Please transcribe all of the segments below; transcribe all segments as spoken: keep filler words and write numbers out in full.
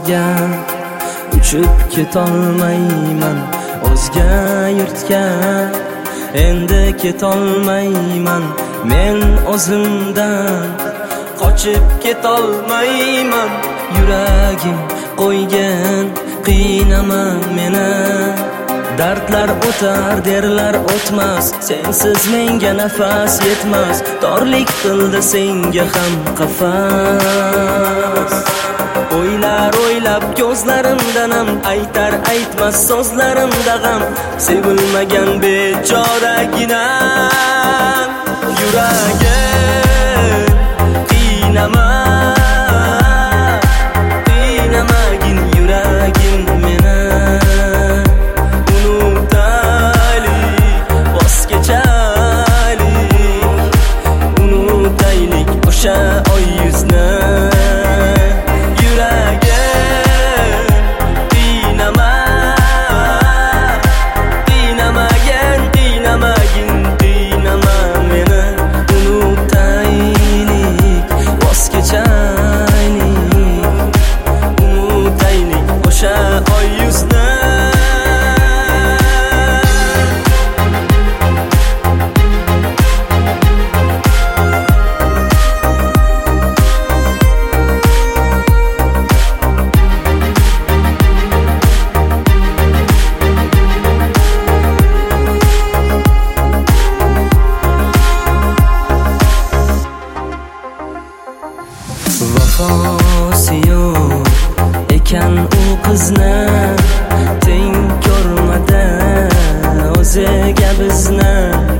parvozga, uchib ketolmayman o'zga yurtga. Endi ketolmayman men o'zimdan, qochib ketolmayman yuragim qo'ygan. Qiynama meni, dardlar o'tar derlar o'tmas, sensiz menga nafas yetmas. Torlik qildi senga ham qafas. O'ylar o'ylab ko'zlarimdan ham aytar aytmas so'zlarimda g'am. Sevilmagan bechoraginam yuragim. Qiynama, qiynamagin yuragim meni. Unutaylik, voz kechaylik, unutaylik o'sha oy yuzni. Vafosi yo'q ekan u qizni, teng ko'rmadi o'ziga bizni.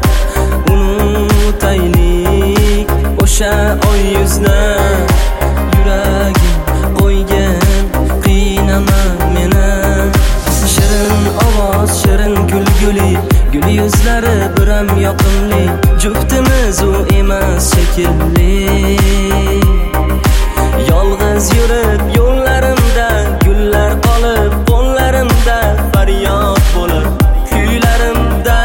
Unutaylik o'sha oy yuzni, yuragim qo'ygan. Qiynama meni, shirin ovoz shirin kulguli, gul yuzlari biram yoqimli. Juftimiz u emas shekilli. Yolg'iz yurib yo'llarimda, gullar qolib qo'llarimda, faryod bo'lib kuylarimda.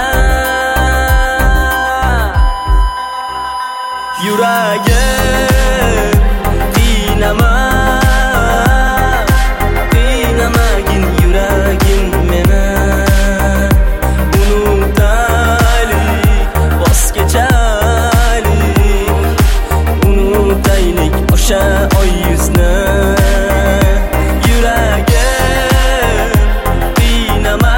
Yuragim qiynama, qiynamagin yuragim meni. Unutaylik, voz kechaylik, unutaylik o'sha oy yuzni. Yuragim qiynama,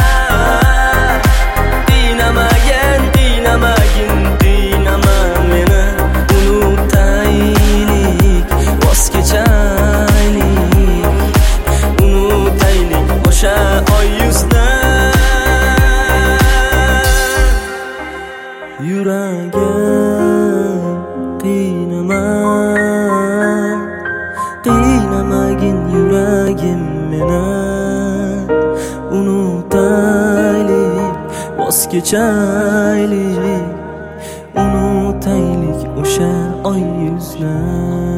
qiynamagin, qiynamagin, qiynama meni. Unutaylik, voz kechaylik, unutaylik o'sha oy yuzni. Yuragim qiynama, qiynamagin yuragim meni. Unutaylik, voz kechaylik, unutaylik o'sha oy yuzni.